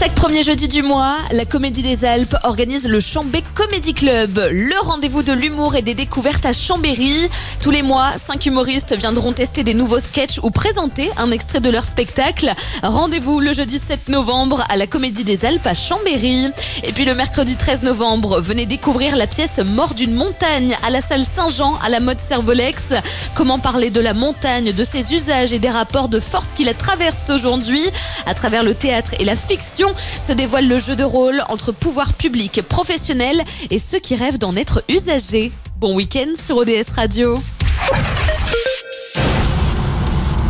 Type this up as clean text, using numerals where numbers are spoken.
Chaque premier jeudi du mois, la Comédie des Alpes organise le Chambé Comedy Club, le rendez-vous de l'humour et des découvertes à Chambéry. Tous les mois, 5 humoristes viendront tester des nouveaux sketchs ou présenter un extrait de leur spectacle. Rendez-vous le jeudi 7 novembre à la Comédie des Alpes à Chambéry. Et puis le mercredi 13 novembre, venez découvrir la pièce Mort d'une montagne à la salle Saint-Jean à la mode Servolex. Comment parler de la montagne, de ses usages et des rapports de force qui la traversent aujourd'hui. À travers le théâtre et la fiction se dévoile le jeu de rôle entre pouvoir public, professionnels et ceux qui rêvent d'en être usagers. Bon week-end sur ODS Radio.